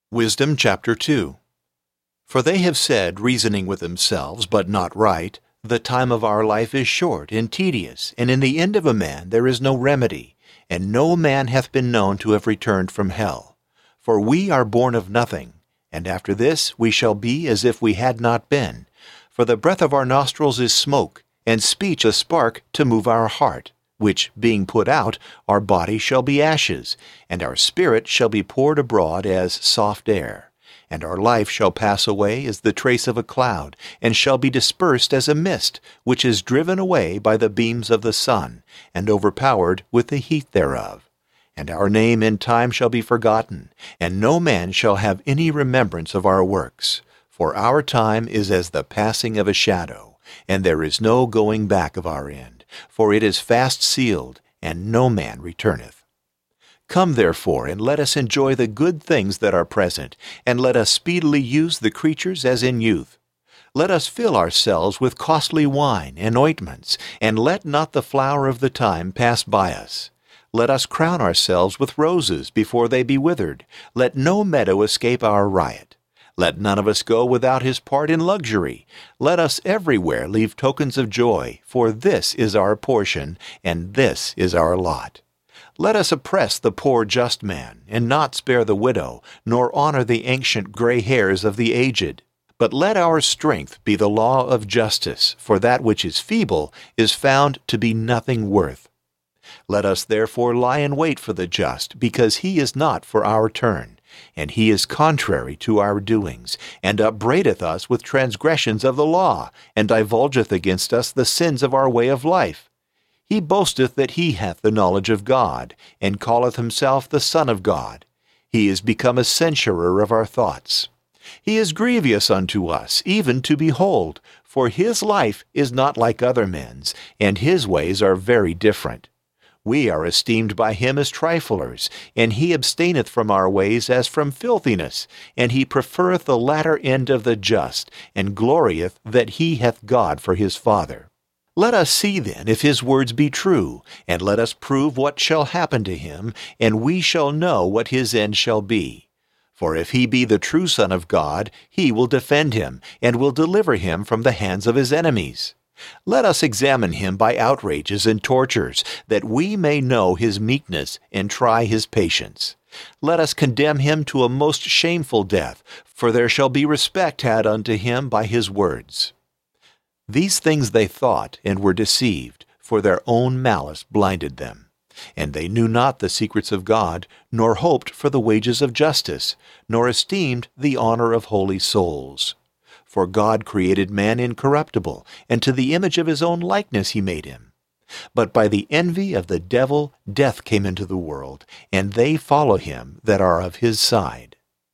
Wisdom chapter 2. For they have said, reasoning with themselves, but not right, the time of our life is short and tedious, and in the end of a man there is no remedy, and no man hath been known to have returned from hell. For we are born of nothing, and after this we shall be as if we had not been. For the breath of our nostrils is smoke, and speech a spark to move our heart, which, being put out, our body shall be ashes, and our spirit shall be poured abroad as soft air. And our life shall pass away as the trace of a cloud, and shall be dispersed as a mist, which is driven away by the beams of the sun, and overpowered with the heat thereof. And our name in time shall be forgotten, and no man shall have any remembrance of our works. For our time is as the passing of a shadow, and there is no going back of our end. For it is fast sealed, and no man returneth. Come therefore, and let us enjoy the good things that are present, and let us speedily use the creatures as in youth. Let us fill ourselves with costly wine and ointments, and let not the flower of the time pass by us. Let us crown ourselves with roses before they be withered. Let no meadow escape our riot. Let none of us go without his part in luxury. Let us everywhere leave tokens of joy, for this is our portion, and this is our lot. Let us oppress the poor just man, and not spare the widow, nor honor the ancient gray hairs of the aged. But let our strength be the law of justice, for that which is feeble is found to be nothing worth. Let us therefore lie in wait for the just, because he is not for our turn. And he is contrary to our doings, and upbraideth us with transgressions of the law, and divulgeth against us the sins of our way of life. He boasteth that he hath the knowledge of God, and calleth himself the Son of God. He is become a censurer of our thoughts. He is grievous unto us, even to behold, for his life is not like other men's, and his ways are very different. We are esteemed by him as triflers, and he abstaineth from our ways as from filthiness, and he preferreth the latter end of the just, and glorieth that he hath God for his Father. Let us see then if his words be true, and let us prove what shall happen to him, and we shall know what his end shall be. For if he be the true Son of God, he will defend him, and will deliver him from the hands of his enemies. Let us examine him by outrages and tortures, that we may know his meekness and try his patience. Let us condemn him to a most shameful death, for there shall be respect had unto him by his words. These things they thought, and were deceived, for their own malice blinded them. And they knew not the secrets of God, nor hoped for the wages of justice, nor esteemed the honor of holy souls. For God created man incorruptible, and to the image of his own likeness he made him. But by the envy of the devil death came into the world, and they follow him that are of his side.